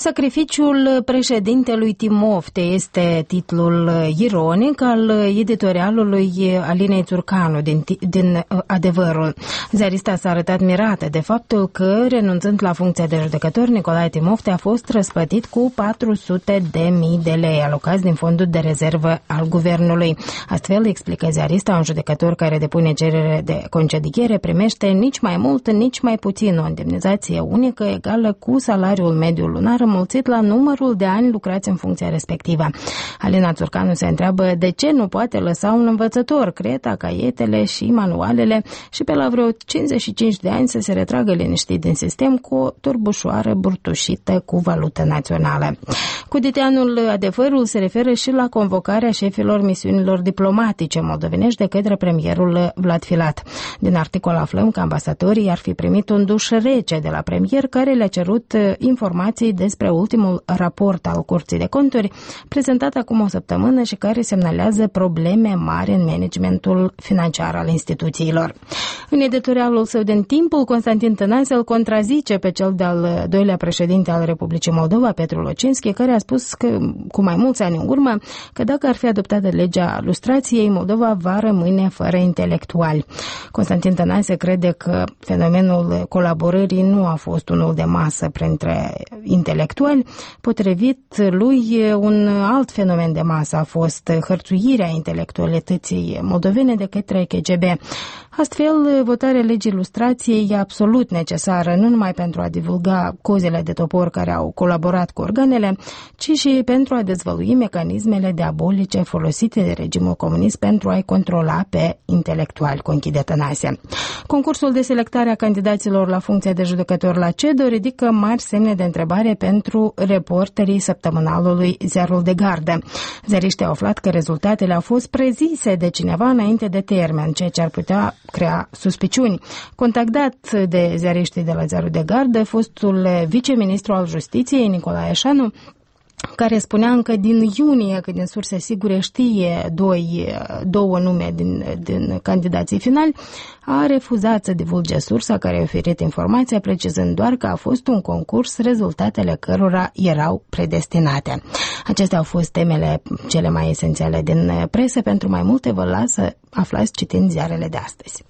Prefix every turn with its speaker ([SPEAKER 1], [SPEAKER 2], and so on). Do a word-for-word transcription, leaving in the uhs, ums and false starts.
[SPEAKER 1] Sacrificiul președintelui Timofte este titlul ironic al editorialului Alinei Țurcanu din, din Adevărul. Ziarista s-a arătat mirată de faptul că, renunțând la funcția de judecător, Nicolae Timofte a fost răsplătit cu patru sute de mii de lei alocați din fondul de rezervă al guvernului. Astfel, explică ziarista, un judecător care depune cerere de concediere primește nici mai mult, nici mai puțin o indemnizație unică egală cu salariul mediu lunar înmulțit la numărul de ani lucrați în funcția respectivă. Alina Țurcanu se întreabă de ce nu poate lăsa un învățător creta, caietele și manualele și pe la vreo cincizeci și cinci de ani să se retragă liniștit din sistem cu o turbușoară burtușită cu valută națională. Cuditeanul Adevărul se referă și la convocarea șefilor misiunilor diplomatice moldovenești de către premierul Vlad Filat. Din articol aflăm că ambasadorii ar fi primit un duș rece de la premier, care le-a cerut informații despre ultimul raport al Curții de Conturi, prezentat acum o săptămână și care semnalează probleme mari în managementul financiar al instituțiilor. În editorialul său din Timpul, Constantin Tănase îl contrazice pe cel de-al doilea președinte al Republicii Moldova, Petru Locinski, care a spus că, cu mai mulți ani în urmă, că dacă ar fi adoptată legea lustrației, Moldova va rămâne fără intelectuali. Constantin Tănase crede că fenomenul colaborării nu a fost unul de masă printre intelectuali. Potrivit lui, un alt fenomen de masă a fost hărțuirea intelectualității moldovene de către K G B. Astfel, votarea legii lustrației e absolut necesară nu numai pentru a divulga cozile de topor care au colaborat cu organele, ci și pentru a dezvălui mecanismele diabolice folosite de regimul comunist pentru a-i controla pe intelectuali, conchide Tănase. Concursul de selectare a candidaților la funcția de judecător la CEDO ridică mari semne de întrebare pentru reporterii săptămânalului Ziarul de Gardă. Ziariștii au aflat că rezultatele au fost prezise de cineva înainte de termen, ceea ce ar putea crea suspiciuni. Contactat de ziariștii de la Ziarul de Gardă, fostul viceministru al Justiției, Nicolae Eșanu, care spunea încă din iunie, că din surse sigure știe doi, două nume din, din candidații finali, a refuzat să divulge sursa care a oferit informația, precizând doar că a fost un concurs, rezultatele cărora erau predestinate. Acestea au fost temele cele mai esențiale din presă. Pentru mai multe vă las să aflați citind ziarele de astăzi.